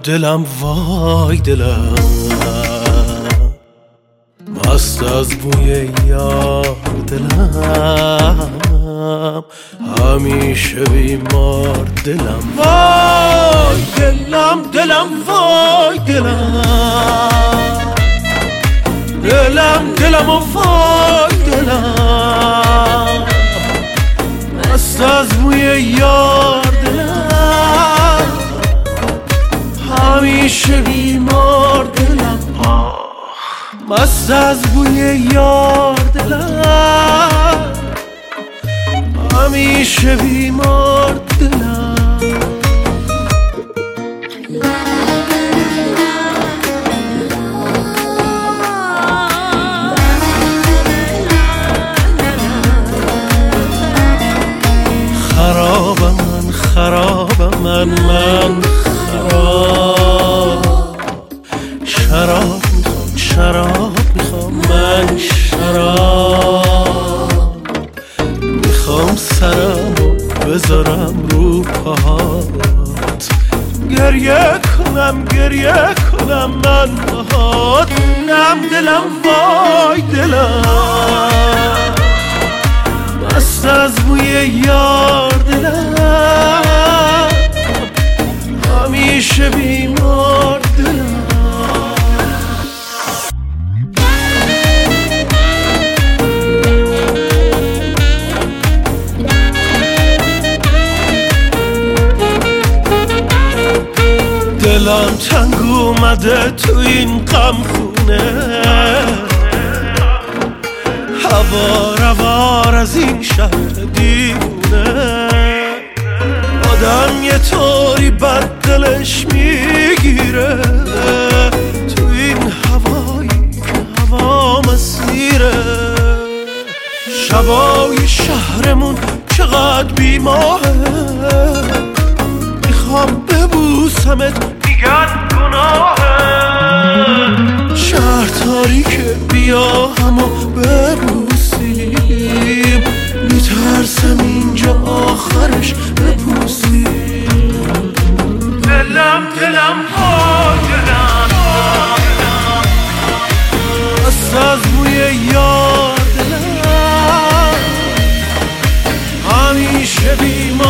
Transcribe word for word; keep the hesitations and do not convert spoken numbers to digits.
دلم وای دلم مست از بوی یار دلم همیشه بیمار دلم وای دلم دلم وای دلم دلم دلم و وای دلم مست از بوی یار دلم همیشه بیمار دلم مست از بوی یار دلم همیشه بیمار دلم خرابم من خرابم من من خراب شراب میخوام شراب میخوام من شراب میخوام سرمو بذارم رو پاهات گریه کنم گریه کنم من باهات نم دلم وای دلم مست از بوی یار دلم همیشه بیمار دلم دلم تنگ اومده تو این غم خونه هوار هوار از این شهر دیوونه آدم یه طوری بد دلش میگیره تو این هوایی که هوا مسیره شبای شهرمون چقدر بیماهه میخوام ببوسمت میگن گناهه شهر تاریکه بیا همو ببوسیم میترسم اینجا آخرش بپوسیم دلم دلم ها دلم مست از بوی یار دلم همیشه بیمار